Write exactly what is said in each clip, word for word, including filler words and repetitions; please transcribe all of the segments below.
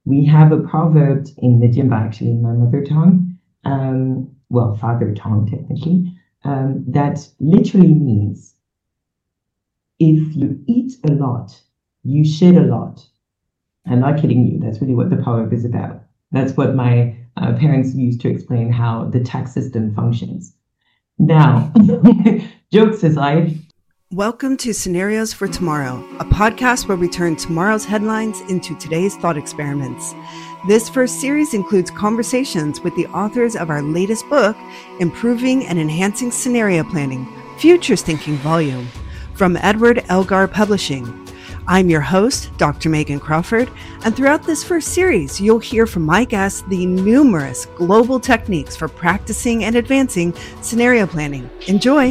we have a proverb in Medimba, actually in my mother tongue, um, well, father tongue technically, um, that literally means if you eat a lot, you shit a lot. I'm not kidding you. That's really what the proverb is about. That's what my uh, parents used to explain how the tax system functions. Now, jokes aside. Welcome to Scenarios for Tomorrow, a podcast where we turn tomorrow's headlines into today's thought experiments. This first series includes conversations with the authors of our latest book, Improving and Enhancing Scenario Planning, Futures Thinking Volume, from Edward Elgar Publishing. I'm your host, Doctor Megan Crawford, and throughout this first series, you'll hear from my guests the numerous global techniques for practicing and advancing scenario planning. Enjoy!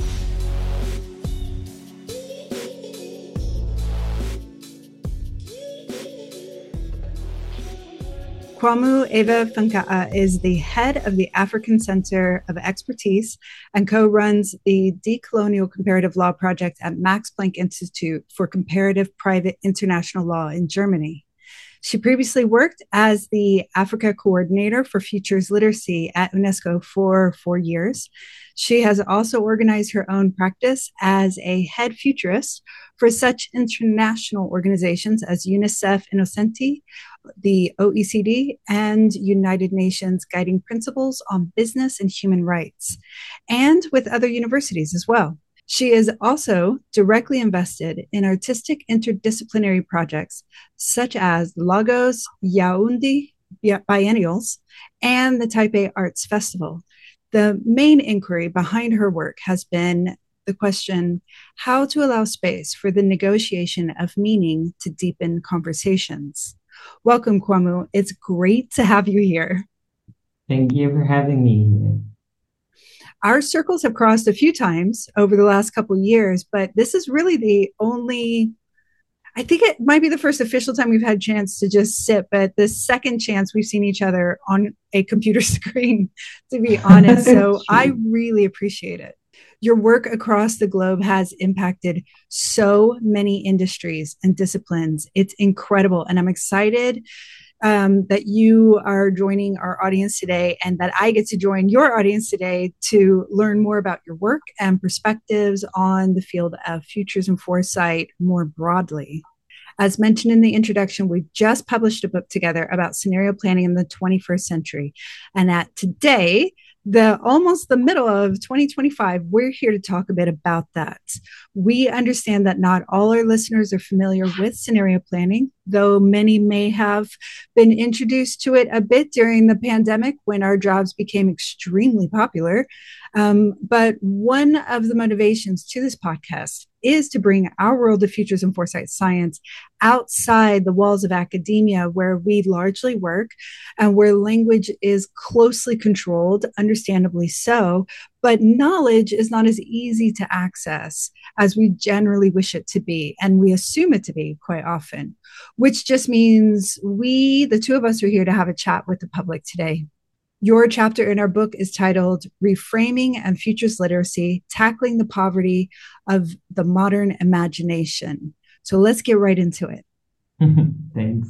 Kwamu Eva Funka'a is the head of the African Center of Expertise and co-runs the Decolonial Comparative Law Project at Max Planck Institute for Comparative Private International Law in Germany. She previously worked as the Africa Coordinator for Futures Literacy at UNESCO for four years. She has also organized her own practice as a head futurist for such international organizations as UNICEF Innocenti, the O E C D, and United Nations Guiding Principles on Business and Human Rights, and with other universities as well. She is also directly invested in artistic interdisciplinary projects such as Lagos Yaoundé Biennials and the Taipei Arts Festival. The main inquiry behind her work has been the question, how to allow space for the negotiation of meaning to deepen conversations. Welcome, Kwamu. It's great to have you here. Thank you for having me. Our circles have crossed a few times over the last couple of years, but this is really the only, I think it might be the first official time we've had a chance to just sit, but the second chance we've seen each other on a computer screen, to be honest. So I really appreciate it. Your work across the globe has impacted so many industries and disciplines. It's incredible. And I'm excited um, that you are joining our audience today and that I get to join your audience today to learn more about your work and perspectives on the field of futures and foresight more broadly. As mentioned in the introduction, we've just published a book together about scenario planning in the twenty-first century. And at today, the almost the middle of twenty twenty-five, we're here to talk a bit about that. We understand that not all our listeners are familiar with scenario planning, though many may have been introduced to it a bit during the pandemic when our jobs became extremely popular. Um, but one of the motivations to this podcast is to bring our world of futures and foresight science outside the walls of academia, where we largely work and where language is closely controlled, understandably so, but knowledge is not as easy to access as we generally wish it to be, and we assume it to be quite often, which just means we, the two of us, are here to have a chat with the public today. Your chapter in our book is titled Reframing and Futures Literacy, Tackling the Poverty of the Modern Imagination. So let's get right into it. Thanks.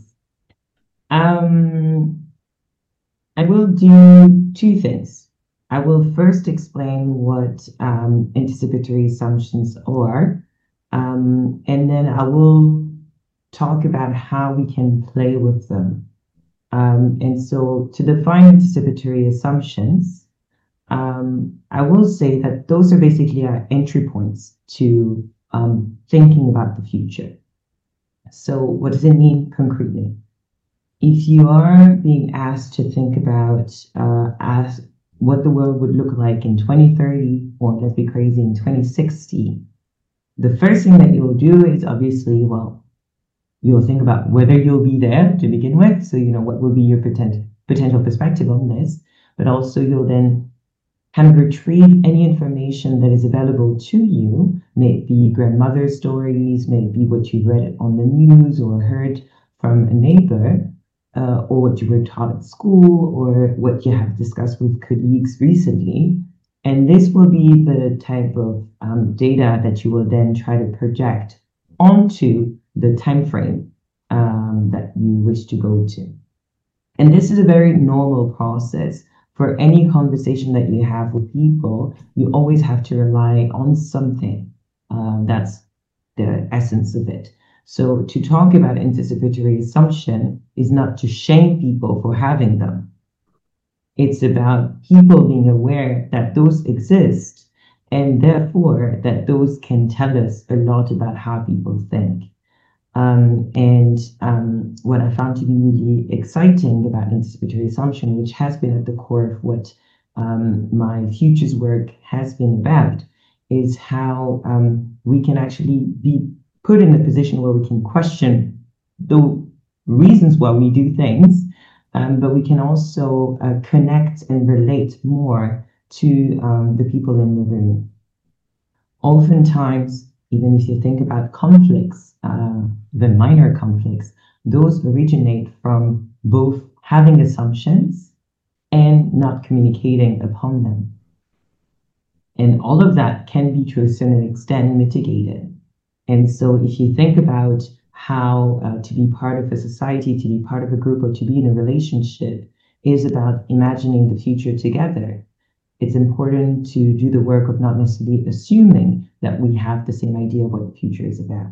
Um, I will do two things. I will first explain what um, anticipatory assumptions are, um, and then I will talk about how we can play with them. Um, and so to define anticipatory assumptions, um, I will say that those are basically our entry points to um, thinking about the future. So what does it mean concretely? If you are being asked to think about uh, as what the world would look like in twenty thirty, or let's be crazy, in twenty sixty, the first thing that you'll do is obviously, well, you'll think about whether you'll be there to begin with. So, you know, what will be your potent, potential perspective on this, but also you'll then kind of retrieve any information that is available to you, may it be grandmother's stories, may it be what you read on the news or heard from a neighbor, uh, or what you were taught at school, or what you have discussed with colleagues recently. And this will be the type of um, data that you will then try to project onto the time frame um, that you wish to go to. And this is a very normal process. For any conversation that you have with people, you always have to rely on something. Um, that's the essence of it. So to talk about anticipatory assumption is not to shame people for having them. It's about people being aware that those exist and therefore that those can tell us a lot about how people think. Um, and um, what I found to be really exciting about anticipatory assumption, which has been at the core of what um, my futures work has been about, is how um, we can actually be put in a position where we can question the reasons why we do things, um, but we can also uh, connect and relate more to um, the people in the room. Oftentimes, even if you think about conflicts, uh, the minor conflicts, those originate from both having assumptions and not communicating upon them. And all of that can be, to a certain extent, mitigated. And so if you think about how uh, to be part of a society, to be part of a group, or to be in a relationship is about imagining the future together. It's important to do the work of not necessarily assuming that we have the same idea of what the future is about.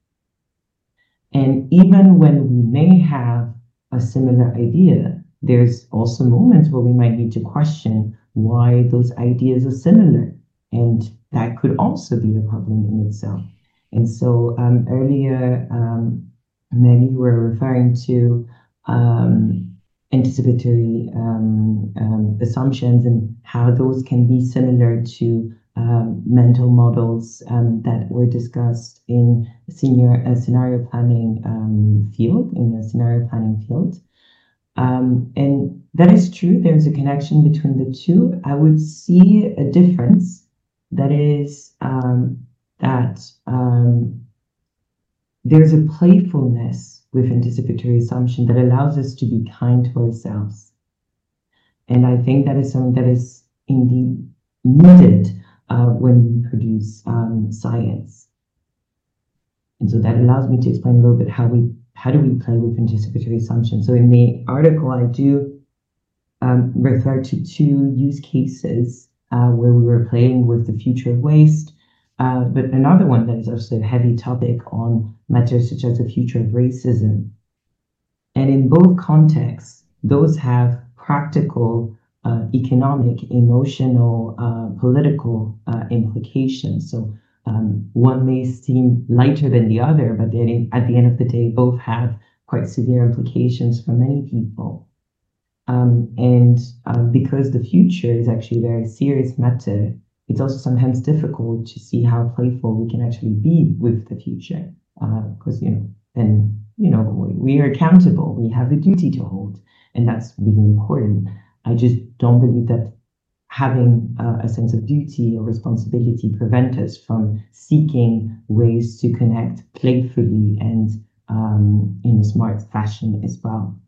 And even when we may have a similar idea, there's also moments where we might need to question why those ideas are similar. And that could also be a problem in itself. And so um, earlier, um, many were referring to um, anticipatory um, um, assumptions and how those can be similar to um, mental models um, that were discussed in senior uh, scenario planning um, field, in the scenario planning field. Um, and that is true. There's a connection between the two. I would see a difference that is um, that um, there's a playfulness with anticipatory assumption that allows us to be kind to ourselves. And I think that is something that is indeed needed uh, when we produce um, science. And so that allows me to explain a little bit how we how do we play with anticipatory assumptions. So in the article, I do um, refer to two use cases uh, where we were playing with the future of waste, uh, but another one that is also a heavy topic on matters such as the future of racism. And in both contexts, those have practical, uh, economic, emotional, uh, political uh, implications. So um, one may seem lighter than the other, but they, at the end of the day, both have quite severe implications for many people. Um, and uh, because the future is actually a very serious matter, it's also sometimes difficult to see how playful we can actually be with the future. Because, uh, you know, then, you know, we, we are accountable, we have a duty to hold, and that's really important. I just don't believe that having uh, a sense of duty or responsibility prevent us from seeking ways to connect playfully and um, in a smart fashion as well.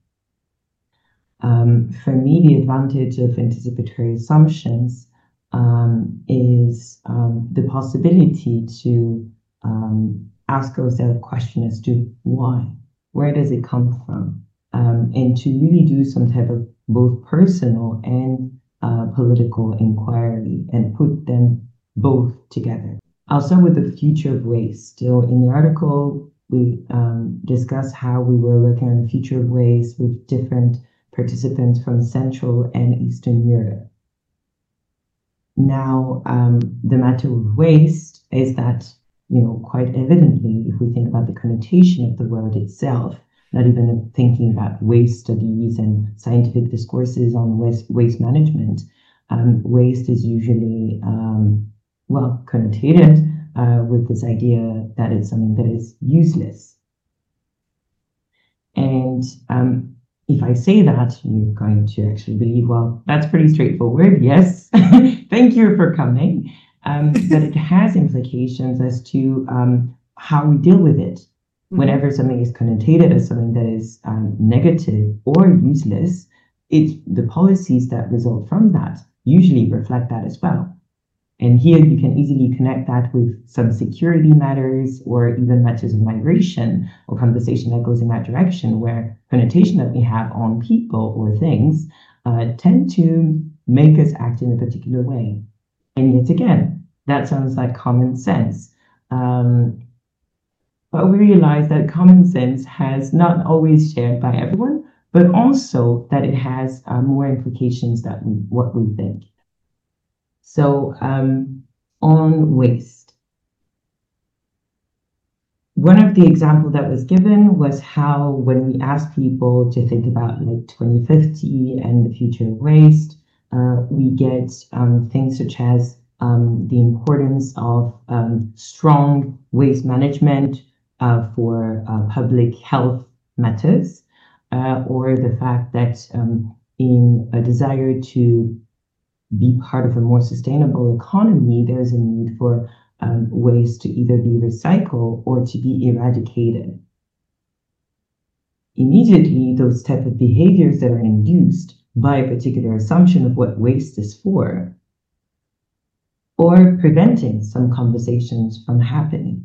Um, for me, the advantage of anticipatory assumptions um, is um, the possibility to um, ask ourselves a question as to why, where does it come from, um, and to really do some type of both personal and uh, political inquiry and put them both together. I'll start with the future of waste. So in the article, we um, discuss how we were looking at the future of waste with different participants from Central and Eastern Europe. Now, um, the matter of waste is that, you know, quite evidently, if we think about the connotation of the word itself, not even thinking about waste studies and scientific discourses on waste, waste management, um, waste is usually, um, well, connotated uh, with this idea that it's something that is useless. And um, if I say that, you're going to actually believe, well, that's pretty straightforward. Yes, thank you for coming. Um, but it has implications as to um, how we deal with it. Mm-hmm. Whenever something is connotated as something that is um, negative or useless, it, the policies that result from that usually reflect that as well. And here you can easily connect that with some security matters or even matters of migration or conversation that goes in that direction, where connotation that we have on people or things uh, tend to make us act in a particular way. And yet again, that sounds like common sense. Um, but we realize that common sense has not always shared by everyone, but also that it has uh, more implications than we, what we think. So um, on waste, one of the examples that was given was how when we ask people to think about like twenty fifty and the future of waste, uh, we get um, things such as um, the importance of um, strong waste management uh, for uh, public health matters, uh, or the fact that um, in a desire to be part of a more sustainable economy, there's a need for um, waste to either be recycled or to be eradicated. Immediately, those type of behaviors that are induced by a particular assumption of what waste is for, or preventing some conversations from happening,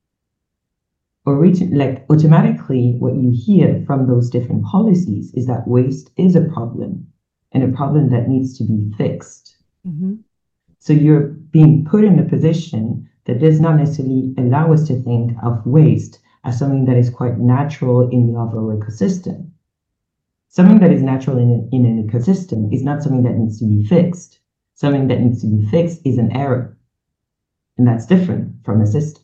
or like automatically what you hear from those different policies is that waste is a problem, and a problem that needs to be fixed. Mm-hmm. So you're being put in a position that does not necessarily allow us to think of waste as something that is quite natural in the overall ecosystem. Something that is natural in, a, in an ecosystem is not something that needs to be fixed. Something that needs to be fixed is an error. And that's different from a system.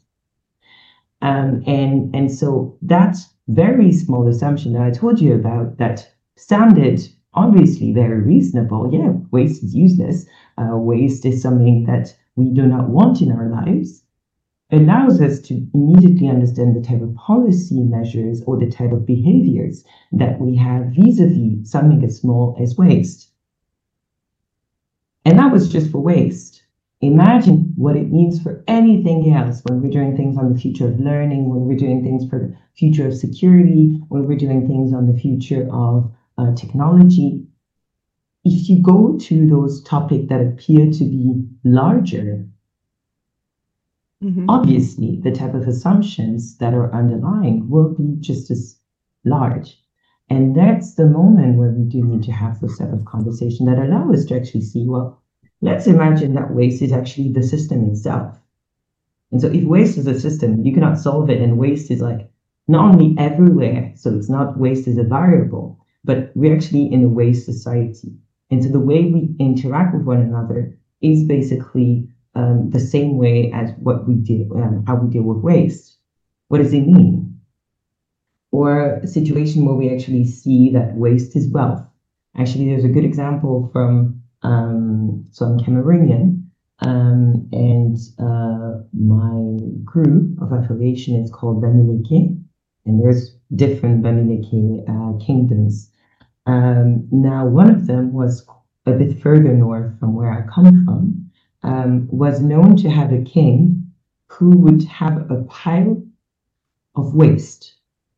Um, and, and so that very small assumption that I told you about that sounded obviously very reasonable. Yeah, waste is useless. Uh, waste is something that we do not want in our lives. Allows us to immediately understand the type of policy measures or the type of behaviors that we have vis-a-vis something as small as waste. And that was just for waste. Imagine what it means for anything else when we're doing things on the future of learning, when we're doing things for the future of security, when we're doing things on the future of Uh, technology. If you go to those topics that appear to be larger, mm-hmm. obviously the type of assumptions that are underlying will be just as large. And that's the moment where we do need to have those type of conversation that allow us to actually see, well, let's imagine that waste is actually the system itself. And so if waste is a system, you cannot solve it, and waste is like not only everywhere, so it's not waste is a variable, but we're actually in a waste society. And so the way we interact with one another is basically um, the same way as what we deal, um, how we deal with waste. What does it mean? Or a situation where we actually see that waste is wealth. Actually, there's a good example from, um, so I'm Cameroonian, um, and uh, my group of affiliation is called Bamileke, and there's different Bamileke uh, kingdoms. Um, now, one of them was a bit further north from where I come from, um, was known to have a king who would have a pile of waste.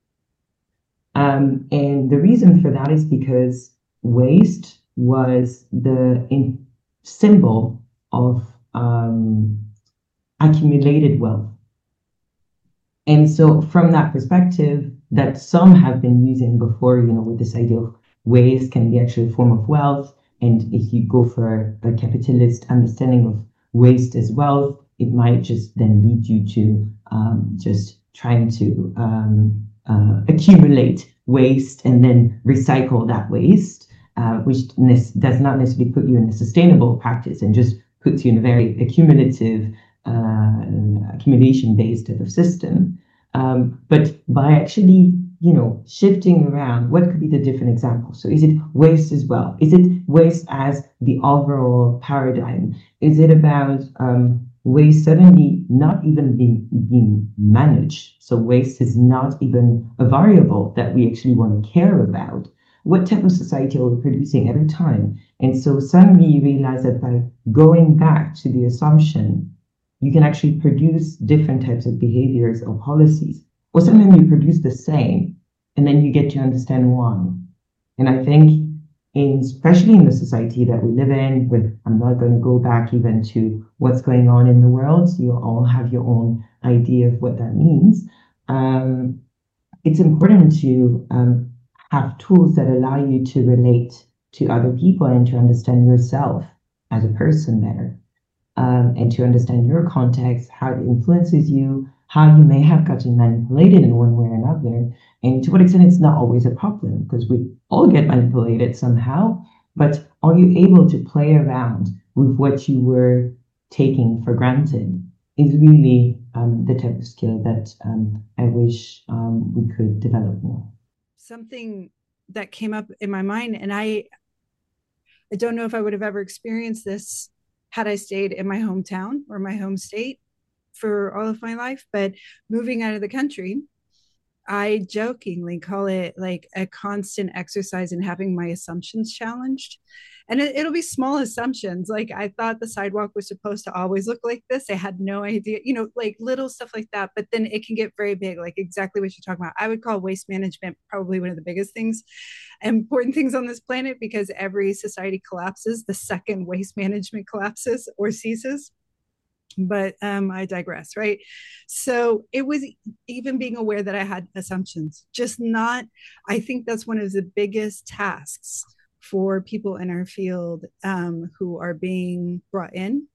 Um, and the reason for that is because waste was the in symbol of um, accumulated wealth. And so from that perspective, that some have been using before, you know, with this idea of waste can be actually a form of wealth. And if you go for a capitalist understanding of waste as wealth, it might just then lead you to um, just trying to um, uh, accumulate waste and then recycle that waste, uh, which does not necessarily put you in a sustainable practice and just puts you in a very accumulative, uh, accumulation-based type of system. Um, but by actually, you know, shifting around, what could be the different examples? So is it waste as well? Is it waste as the overall paradigm? Is it about um, waste suddenly not even being, being managed? So waste is not even a variable that we actually want to care about. What type of society are we producing every time? And so suddenly you realize that by going back to the assumption, you can actually produce different types of behaviors or policies. Or sometimes you produce the same, and then you get to understand why. And I think in, especially in the society that we live in, with, I'm not going to go back even to what's going on in the world. You all have your own idea of what that means. Um, it's important to um, have tools that allow you to relate to other people and to understand yourself as a person better, um, and to understand your context, how it influences you, how you may have gotten manipulated in one way or another, and to what extent it's not always a problem, because we all get manipulated somehow. But are you able to play around with what you were taking for granted is really um, the type of skill that um, I wish um, we could develop more. Something that came up in my mind, and I, I don't know if I would have ever experienced this had I stayed in my hometown or my home state for all of my life, but moving out of the country, I jokingly call it like a constant exercise in having my assumptions challenged. And it, it'll be small assumptions. Like I thought the sidewalk was supposed to always look like this. I had no idea, you know, like little stuff like that. But then it can get very big, like exactly what you're talking about. I would call waste management probably one of the biggest things, important things on this planet, because every society collapses the second waste management collapses or ceases. But um, I digress, right? So it was even being aware that I had assumptions, just not, I think that's one of the biggest tasks for people in our field um, who are being brought in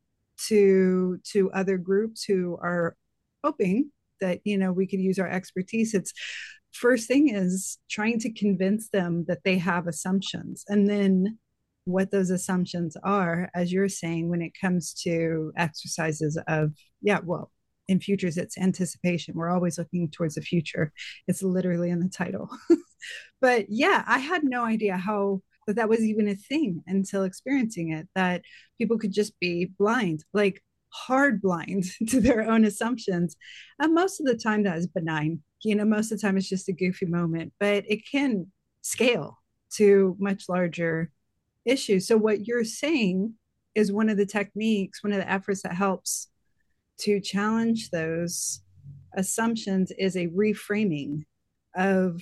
to to other groups who are hoping that, you know, we could use our expertise. It's first thing is trying to convince them that they have assumptions, and then what those assumptions are, as you're saying, when it comes to exercises of, yeah, well, in futures, it's anticipation. We're always looking towards the future. It's literally in the title. But yeah, I had no idea how that that was even a thing until experiencing it, that people could just be blind, like hard blind to their own assumptions. And most of the time that is benign. You know, most of the time it's just a goofy moment, but it can scale to much larger issue. So what you're saying is one of the techniques, one of the efforts that helps to challenge those assumptions is a reframing of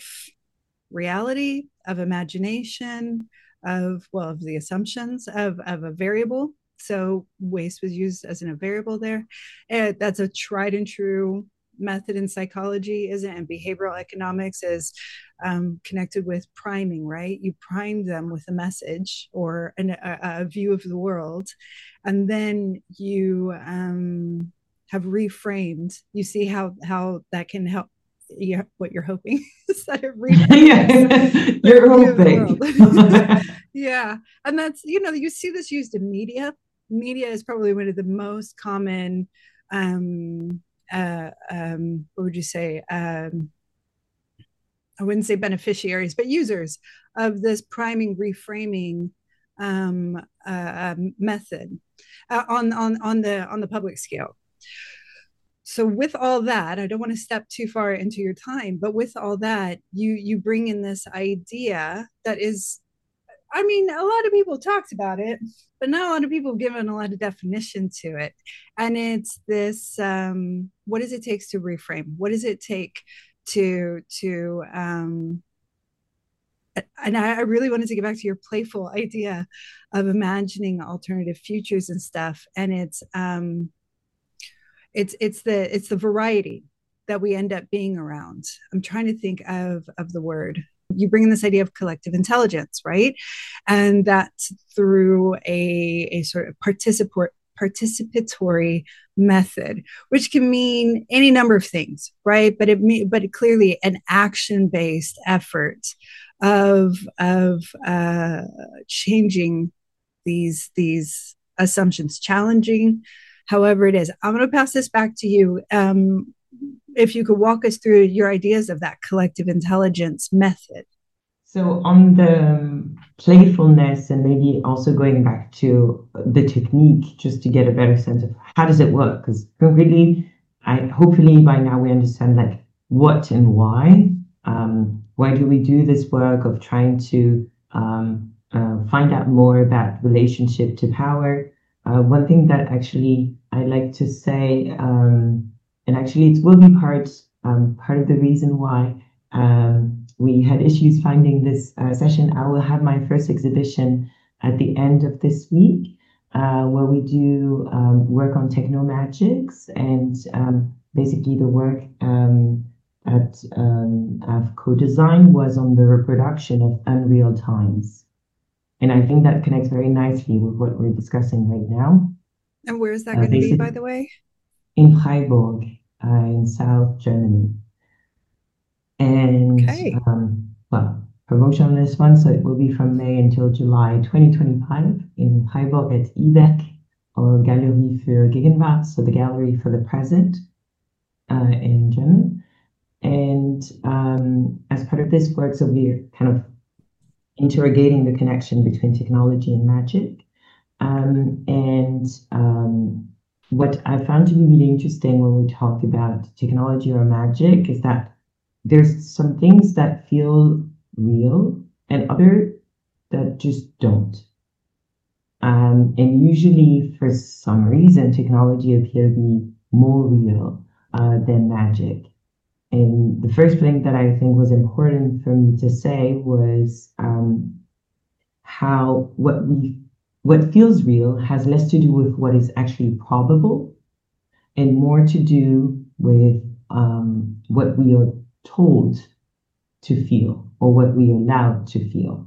reality, of imagination, of, well, of the assumptions of, of a variable. So waste was used as a variable there. And that's a tried and true method in psychology, isn't it? And behavioral economics is um, connected with priming, right? You prime them with a message or an, a, a view of the world, and then you um, have reframed. You see how how that can help. You, what you're hoping is that it reframes You're hoping. Yeah, and that's, you know, you see this used in media. Media is probably one of the most common um uh, um, what would you say? Um, I wouldn't say beneficiaries, but users of this priming, reframing um, uh, method uh, on on on the on the public scale. So with all that, I don't want to step too far into your time, but with all that, you you bring in this idea that is, I mean, a lot of people talked about it, but not a lot of people have given a lot of definition to it. And it's this, um, what does it take to reframe? What does it take to, to, um, and I really wanted to get back to your playful idea of imagining alternative futures and stuff. And it's, um, it's, it's the, it's the variety that we end up being around. I'm trying to think of, of the word. You bring in this idea of collective intelligence, right? And that's through a, a sort of participatory participatory method, which can mean any number of things, right? But it but it clearly an action-based effort of of uh, changing these these assumptions, challenging however it is. I'm going to pass this back to you. Um, if you could walk us through your ideas of that collective intelligence method. So on the playfulness, and maybe also going back to the technique, just to get a better sense of how does it work? Because concretely, I hopefully by now we understand like what and why. Um, why do we do this work of trying to um, uh, find out more about relationship to power? Uh, one thing that actually I like to say, um, and actually it will be part um, part of the reason why. Um, we had issues finding this uh, session. I will have my first exhibition at the end of this week, uh, where we do um, work on techno magics, and um, basically the work um, that um, I've co-designed was on the reproduction of unreal times. And I think that connects very nicely with what we're discussing right now. And where is that Uh, going to be, basically by the way? in Freiburg, uh, in South Germany. And Okay. um, well, promotion on this one, so it will be from May until July twenty twenty-five in Freiburg at I B E C, or Galerie für Gegenwart, so the gallery for the present uh, in German. And um, as part of this work, so we're kind of interrogating the connection between technology and magic. Um, and um, what I found to be really interesting when we talk about technology or magic is that there's some things that feel real and other that just don't. Um, and usually, for some reason, technology appears to be more real uh, than magic. And the first thing that I think was important for me to say was um, how what we what feels real has less to do with what is actually probable and more to do with um, what we are told to feel or what we are allowed to feel.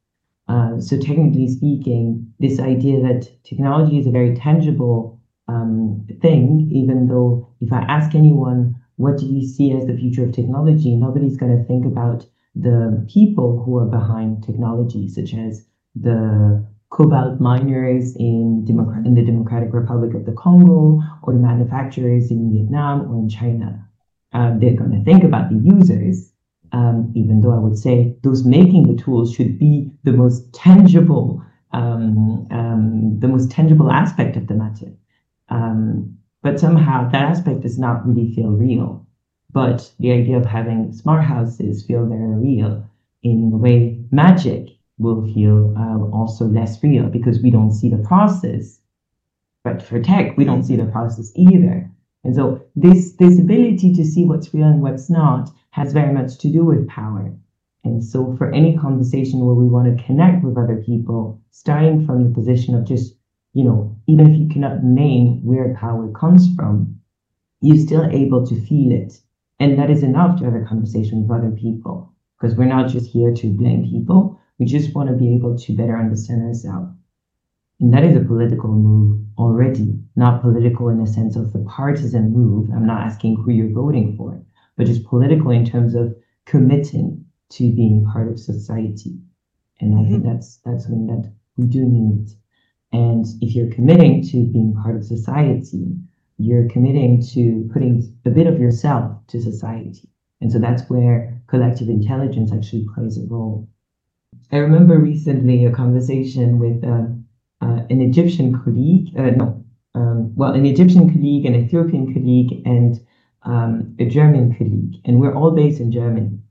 Uh, so technically speaking, this idea that technology is a very tangible um, thing, even though if I ask anyone, what do you see as the future of technology? Nobody's going to think about the people who are behind technology, such as the cobalt miners in, Democrat- in the Democratic Republic of the Congo, or the manufacturers in Vietnam or in China. Uh, they're going to think about the users, um, even though I would say those making the tools should be the most tangible, um, um, the most tangible aspect of the matter. Um, but somehow that aspect does not really feel real. But the idea of having smart houses feel very real in the way magic will feel uh, also less real because we don't see the process. But for tech, we don't see the process either. And so this, this ability to see what's real and what's not has very much to do with power. And so for any conversation where we want to connect with other people, starting from the position of just, you know, even if you cannot name where power comes from, you're still able to feel it. And that is enough to have a conversation with other people, because we're not just here to blame people. We just want to be able to better understand ourselves. And that is a political move already, not political in the sense of the partisan move. I'm not asking who you're voting for, but just political in terms of committing to being part of society. And I think that's that's something that we do need. And if you're committing to being part of society, you're committing to putting a bit of yourself to society. And so that's where collective intelligence actually plays a role. I remember recently a conversation with um, uh, an Egyptian colleague, uh, no, um, well, an Egyptian colleague, an Ethiopian colleague, and um, a German colleague. And we're all based in Germany.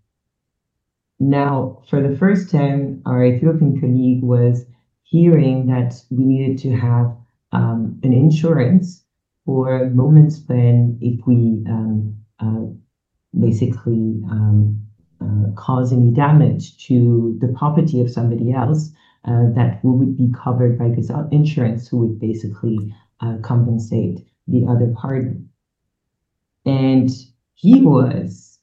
Now, for the first time, our Ethiopian colleague was hearing that we needed to have um, an insurance for moments when if we um, uh, basically um, uh, cause any damage to the property of somebody else, uh, that we would be covered by this insurance who would basically uh, compensate the other party. And he was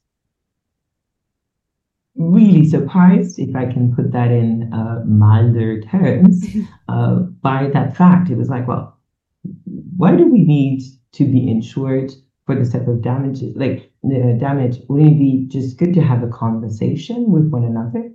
really surprised, if I can put that in uh, milder terms, uh, by that fact. It was like, well, why do we need to be insured for this type of damages? Like uh, damage, wouldn't it be just good to have a conversation with one another?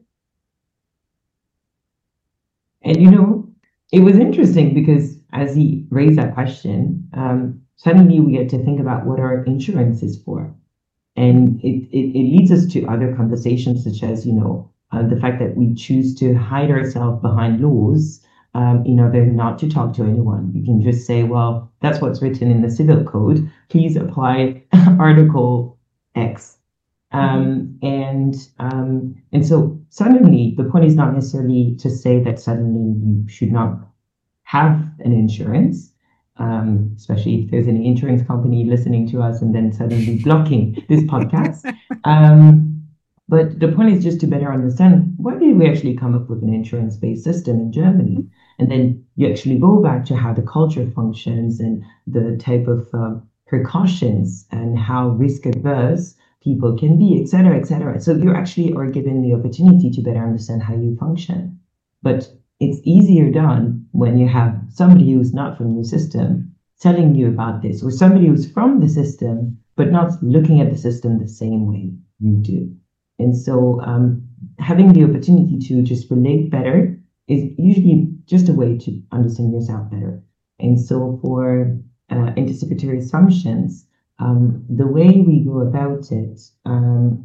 And you know, it was interesting because as he raised that question, um, suddenly we get to think about what our insurance is for. And it, it, it leads us to other conversations, such as, you know, uh, the fact that we choose to hide ourselves behind laws um, in order not to talk to anyone. You can just say, well, that's what's written in the civil code. Please apply Article X. Um, mm-hmm. and um, and so suddenly the point is not necessarily to say that suddenly you should not have an insurance. Um, especially if there's an insurance company listening to us and then suddenly blocking this podcast. Um, But the point is just to better understand why did we actually come up with an insurance-based system in Germany? And then you actually go back to how the culture functions and the type of um, precautions and how risk adverse people can be, et cetera, et cetera. So you actually are given the opportunity to better understand how you function. But it's easier done when you have somebody who's not from the system telling you about this, or somebody who's from the system, but not looking at the system the same way you do. And so um, having the opportunity to just relate better is usually just a way to understand yourself better. And so for uh, anticipatory assumptions, um, the way we go about it um,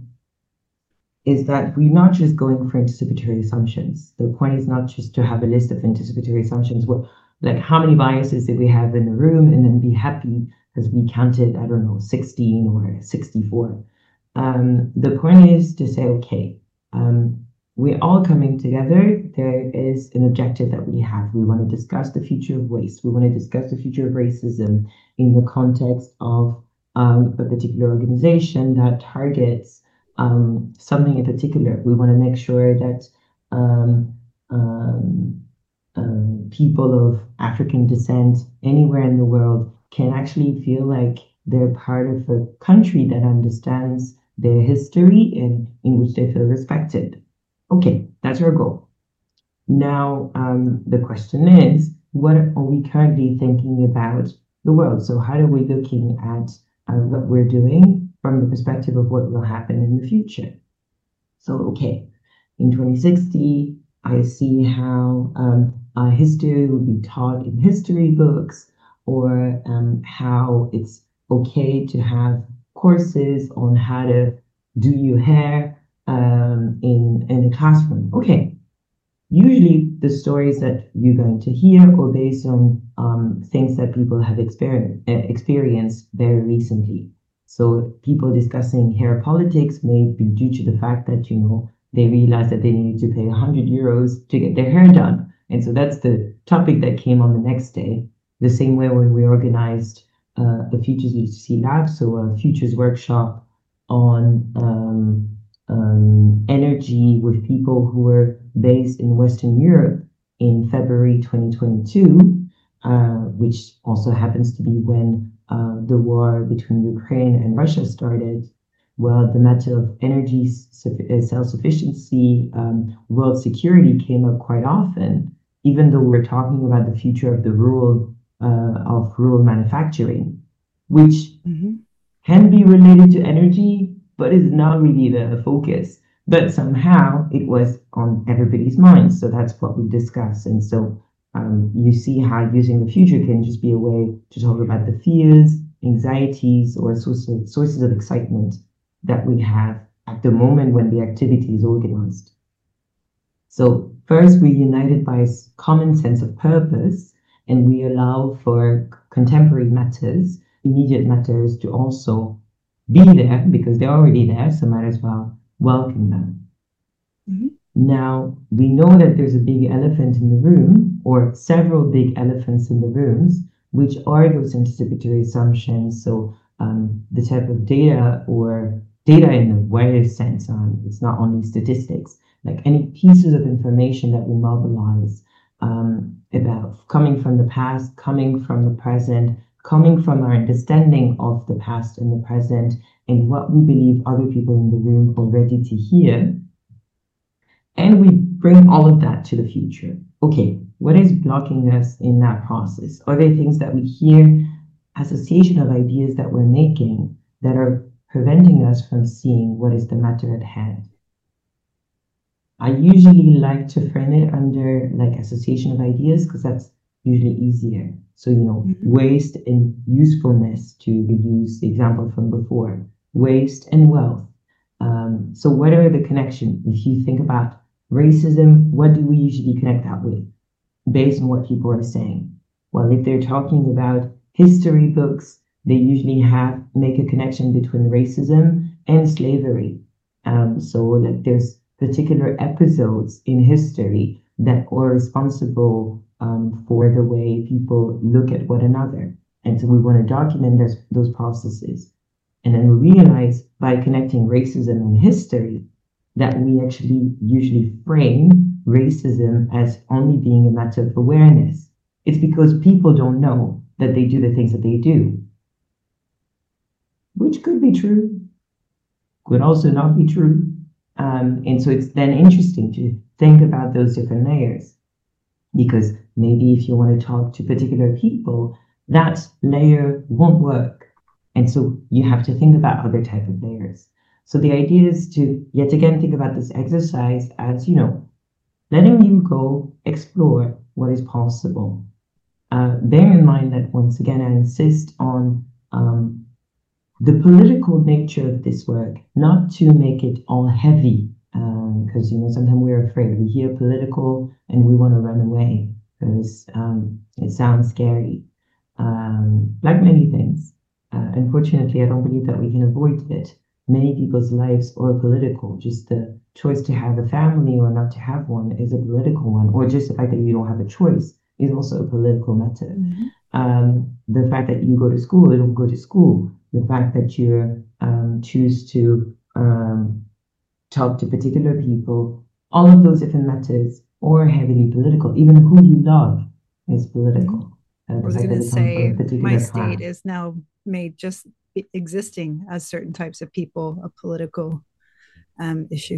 is that we're not just going for anticipatory assumptions. The point is not just to have a list of anticipatory assumptions. Well, like how many biases did we have in the room, and then be happy because we counted, I don't know, sixteen or sixty-four. Um, the point is to say, okay, um, we're all coming together. There is an objective that we have. We want to discuss the future of waste. We want to discuss the future of racism in the context of um, a particular organization that targets um, something in particular. We want to make sure that um, um, um, people of African descent anywhere in the world can actually feel like they're part of a country that understands their history and in which they feel respected. Okay, that's our goal. Now, um, the question is, what are we currently thinking about the world? So how are we looking at uh, what we're doing from the perspective of what will happen in the future? So, okay, in twenty sixty, I see how um, uh, history will be taught in history books, or um, how it's okay to have courses on how to do your hair um, in, in a classroom. Okay, usually the stories that you're going to hear are based on um, things that people have experience, uh, experienced very recently. So people discussing hair politics may be due to the fact that, you know, they realized that they needed to pay one hundred euros to get their hair done. And so that's the topic that came on the next day. The same way when we organized uh, a Futures Literacy Lab, so a futures workshop on um, um, energy with people who were based in Western Europe in February twenty twenty-two, uh, which also happens to be when uh, the war between Ukraine and Russia started. Well, the matter of energy self-sufficiency, um, world security came up quite often, even though we're talking about the future of the rural, uh, of rural manufacturing, which mm-hmm. can be related to energy, but is not really the focus. But somehow it was on everybody's minds. So that's what we discussed. And so um, you see how using the future can just be a way to talk about the fears, anxieties, or sources, sources of excitement that we have at the moment when the activity is organized. So first, we're united by a common sense of purpose, and we allow for contemporary matters, immediate matters, to also be there because they're already there, so might as well welcome them. Mm-hmm. Now, we know that there's a big elephant in the room, or several big elephants in the rooms, which are those anticipatory assumptions. So um, the type of data, or data in the widest sense, um, it's not only statistics, like any pieces of information that we mobilize um, about coming from the past, coming from the present, coming from our understanding of the past and the present, and what we believe other people in the room are ready to hear. And we bring all of that to the future. Okay, what is blocking us in that process? Are there things that we hear, association of ideas that we're making that are preventing us from seeing what is the matter at hand? I usually like to frame it under like association of ideas because that's usually easier. So, you know, mm-hmm. waste and usefulness, to use the example from before, waste and wealth. Um, so what are the connections? If you think about racism, what do we usually connect that with based on what people are saying? Well, if they're talking about history books, they usually have make a connection between racism and slavery. Um, so like there's particular episodes in history that are responsible um, for the way people look at one another. And so we want to document those, those processes. And then we realize by connecting racism and history, that we actually usually frame racism as only being a matter of awareness. It's because people don't know that they do the things that they do, which could be true, could also not be true. Um, and so it's then interesting to think about those different layers, because maybe if you want to talk to particular people, that layer won't work. And so you have to think about other type of layers. So the idea is to yet again think about this exercise as, you know, letting you go explore what is possible. Uh, bear in mind that once again, I insist on um, the political nature of this work, not to make it all heavy, because um, you know sometimes we're afraid. We hear political and we want to run away because um, it sounds scary. Um, like many things, uh, unfortunately, I don't believe that we can avoid it. Many people's lives are political. Just the choice to have a family or not to have one is a political one, or just the fact that you don't have a choice is also a political matter. Mm-hmm. Um, the fact that you go to school, you don't go to school. The fact that you um, choose to um, talk to particular people, all of those different matters are heavily political. Even who you love is political. Uh, I was going to say, my state is now made just existing as certain types of people a political um, issue.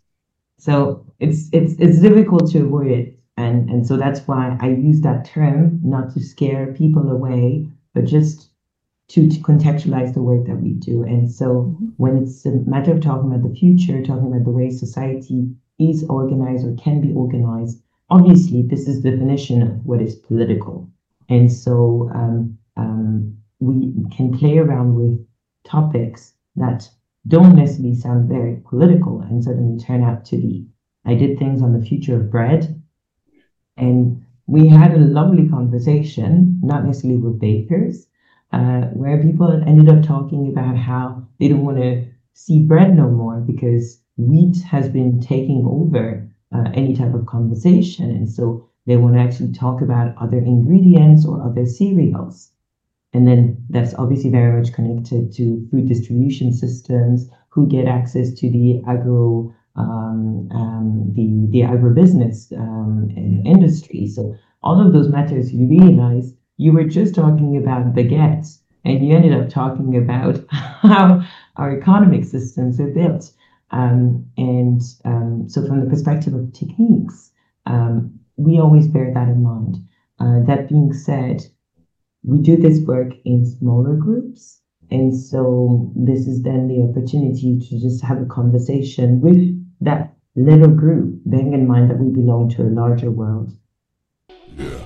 So it's it's it's difficult to avoid it, and and so that's why I use that term, not to scare people away, but just to, to contextualize the work that we do. And so mm-hmm. when it's a matter of talking about the future, talking about the way society is organized or can be organized, obviously this is the definition of what is political. And so um, um, we can play around with topics that don't necessarily sound very political and suddenly turn out to be. I did things on the future of bread, and we had a lovely conversation, not necessarily with bakers, uh, where people ended up talking about how they don't want to see bread no more because wheat has been taking over uh, any type of conversation. And so they want to actually talk about other ingredients or other cereals. And then that's obviously very much connected to food distribution systems, who get access to the agro, um, um, the, the agribusiness um, industry. So all of those matters, you realize you were just talking about baguettes, and you ended up talking about how our economic systems are built. Um, and um, so from the perspective of techniques, um, we always bear that in mind. Uh, that being said, we do this work in smaller groups. And so this is then the opportunity to just have a conversation with that little group, bearing in mind that we belong to a larger world. Yeah.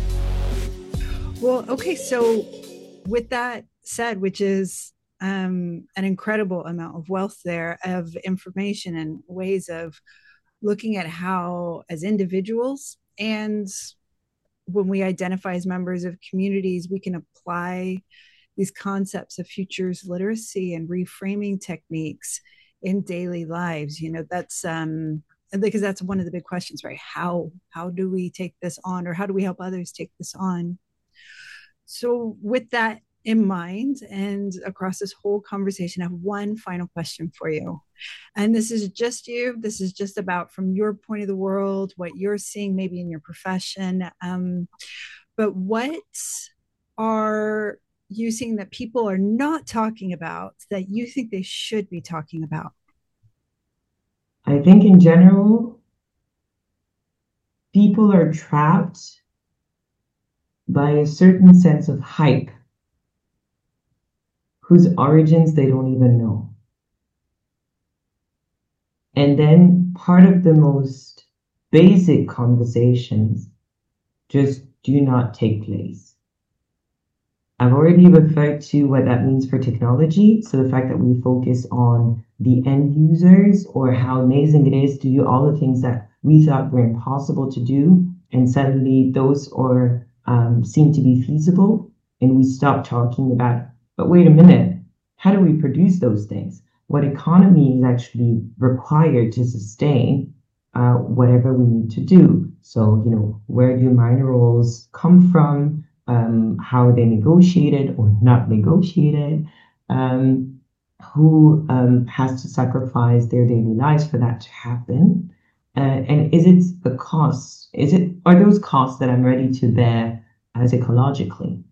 Well, okay. So with that said, which is um, an incredible amount of wealth there of information and ways of looking at how, as individuals and when we identify as members of communities, we can apply these concepts of futures literacy and reframing techniques in daily lives. You know, that's um, because that's one of the big questions, right? How how do we take this on, or how do we help others take this on? So with that in mind, and across this whole conversation, I have one final question for you. And this is just you. This is just about from your point of the world, what you're seeing maybe in your profession. Um, but what are you seeing that people are not talking about that you think they should be talking about? I think in general, people are trapped by a certain sense of hype whose origins they don't even know. And then part of the most basic conversations just do not take place. I've already referred to what that means for technology. So the fact that we focus on the end users, or how amazing it is to do all the things that we thought were impossible to do, and suddenly those are um, seem to be feasible, and we stop talking about, but wait a minute, how do we produce those things? What economy is actually required to sustain uh, whatever we need to do? So, you know, where do minerals come from? Um, how are they negotiated or not negotiated? Um, who um, has to sacrifice their daily lives for that to happen? Uh, and is it the costs? Is it are those costs that I'm ready to bear as ecologically?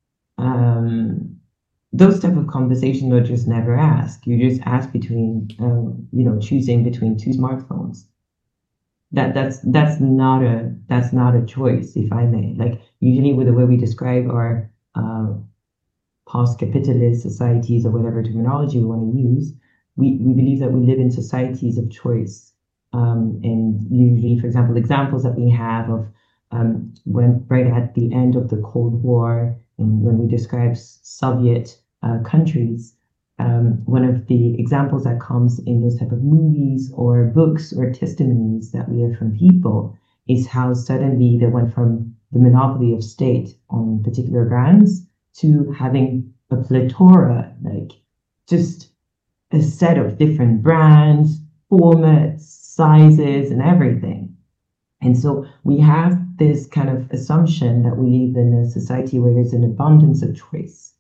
Um, those type of conversations are just never asked. You just ask between, um, you know, choosing between two smartphones. That that's that's not a that's not a choice, if I may. Like usually, with the way we describe our uh, post-capitalist societies or whatever terminology we want to use, we, we believe that we live in societies of choice. Um, and usually, for example, examples that we have of um, when right at the end of the Cold War and when we describe Soviet uh, countries, um, one of the examples that comes in those type of movies or books or testimonies that we hear from people is how suddenly they went from the monopoly of state on particular brands to having a plethora, like just a set of different brands, formats, sizes, and everything. And so we have this kind of assumption that we live in a society where there's an abundance of choice.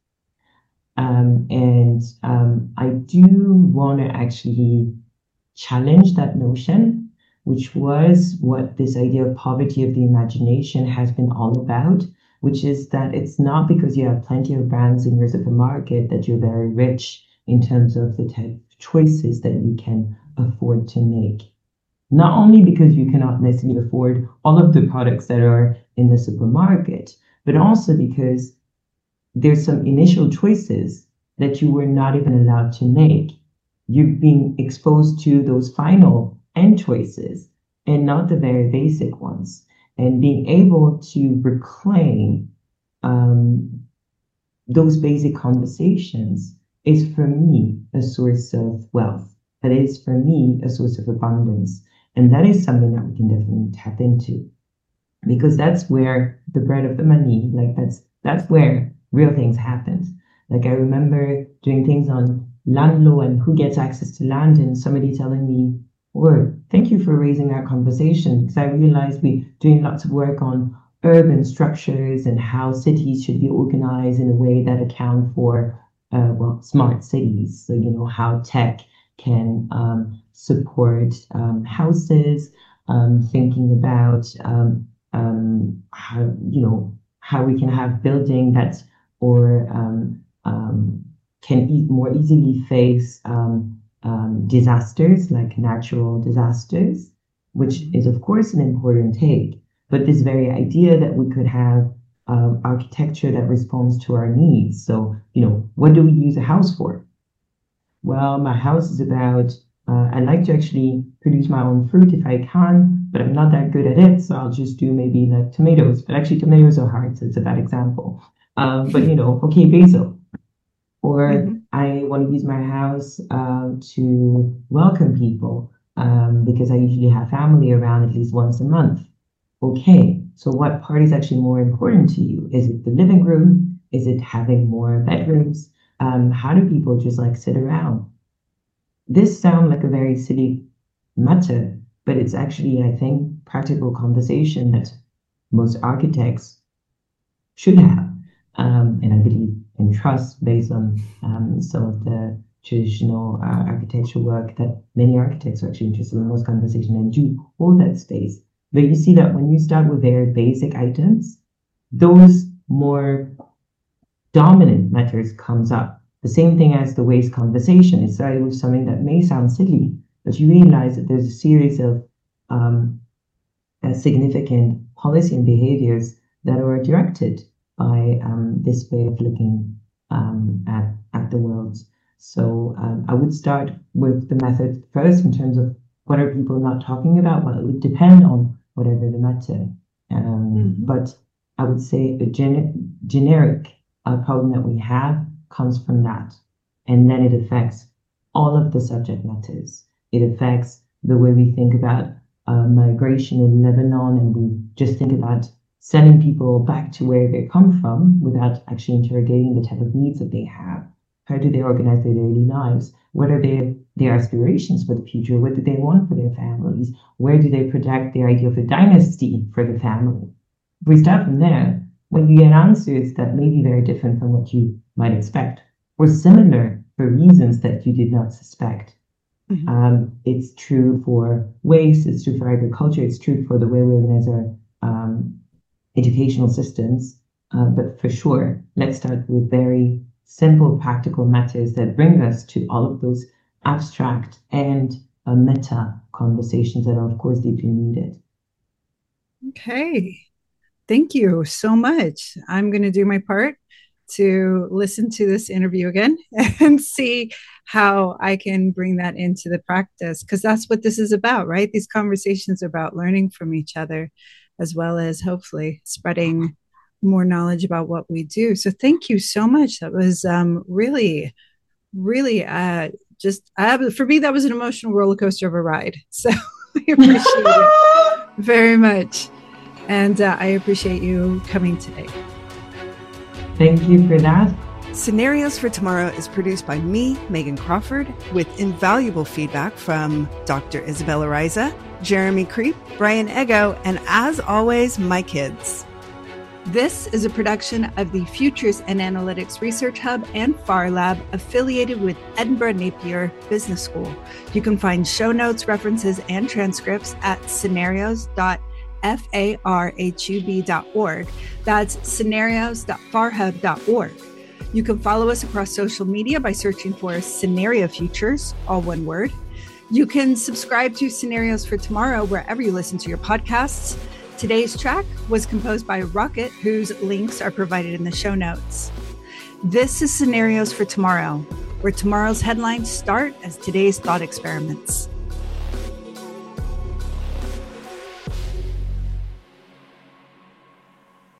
Um, and um, I do want to actually challenge that notion, which was what this idea of poverty of the imagination has been all about, which is that it's not because you have plenty of brands in your supermarket that you're very rich in terms of the type of choices that you can afford to make. Not only because you cannot necessarily afford all of the products that are in the supermarket, but also because there's some initial choices that you were not even allowed to make. You're being exposed to those final end choices and not the very basic ones. And being able to reclaim um, those basic conversations is for me a source of wealth. That is for me a source of abundance. And that is something that we can definitely tap into because that's where the bread of the money, like that's that's where real things happen. Like I remember doing things on land law and who gets access to land, and somebody telling me, "Or thank you for raising that conversation," because I realized we doing lots of work on urban structures and how cities should be organized in a way that account for uh, well smart cities. So you know how tech can um, support um, houses, um, thinking about um, um, how you know how we can have building that's or um, um, can e- more easily face um, um, disasters like natural disasters, which is of course an important take. But this very idea that we could have uh, architecture that responds to our needs. So you know, what do we use a house for? Well, my house is about, uh, I like to actually produce my own fruit if I can, but I'm not that good at it. So I'll just do maybe like tomatoes, but actually tomatoes are hard. So it's a bad example. Um, but you know, okay, basil. Or Mm-hmm. I want to use my house uh, to welcome people um, because I usually have family around at least once a month. Okay, so what part is actually more important to you? Is it the living room? Is it having more bedrooms? Um, how do people just like sit around? This sounds like a very silly matter, but it's actually, I think, practical conversation that most architects should have. Um, and I believe and trust based on um, some of the traditional uh, architecture work that many architects are actually interested in those conversations and do hold that space. But you see that when you start with very basic items, those more dominant matters comes up. The same thing as the waste conversation. It started with something that may sound silly, but you realize that there's a series of um, uh, significant policy and behaviors that are directed by um, this way of looking um, at, at the world. So um, I would start with the method first in terms of what are people not talking about? Well, it would depend on whatever the matter. Um, Mm-hmm. but I would say a gen- generic uh, problem that we have comes from that. And then it affects all of the subject matters. It affects the way we think about uh, migration in Lebanon, and we just think about sending people back to where they come from without actually interrogating the type of needs that they have. How do they organize their daily lives? What are their, their aspirations for the future? What do they want for their families? Where do they project their idea of a dynasty for the family? If we start from there, when you get answers that may be very different from what you might expect, or similar for reasons that you did not suspect. Mhm. Um, it's true for waste, it's true for agriculture, it's true for the way we organize our um, educational systems. Uh, but for sure, let's start with very simple, practical matters that bring us to all of those abstract and uh, meta conversations that are, of course, deeply needed. Okay. Thank you so much. I'm going to do my part to listen to this interview again and see how I can bring that into the practice, because that's what this is about, right? These conversations are about learning from each other, as well as hopefully spreading more knowledge about what we do. So thank you so much. That was um, really, really uh, just uh, for me, that was an emotional roller coaster of a ride. So I appreciate it very much. And uh, I appreciate you coming today. Thank you for that. Scenarios for Tomorrow is produced by me, Megan Crawford, with invaluable feedback from Doctor Isabella Riza, Jeremy Creep, Brian Ego, and as always, my kids. This is a production of the Futures and Analytics Research Hub and FAR Lab, affiliated with Edinburgh Napier Business School. You can find show notes, references, and transcripts at scenarios dot farhub dot org. That's scenarios dot farhub dot org. You can follow us across social media by searching for Scenario Futures, all one word. You can subscribe to Scenarios for Tomorrow wherever you listen to your podcasts. Today's track was composed by Rocket, whose links are provided in the show notes. This is Scenarios for Tomorrow, where tomorrow's headlines start as today's thought experiments.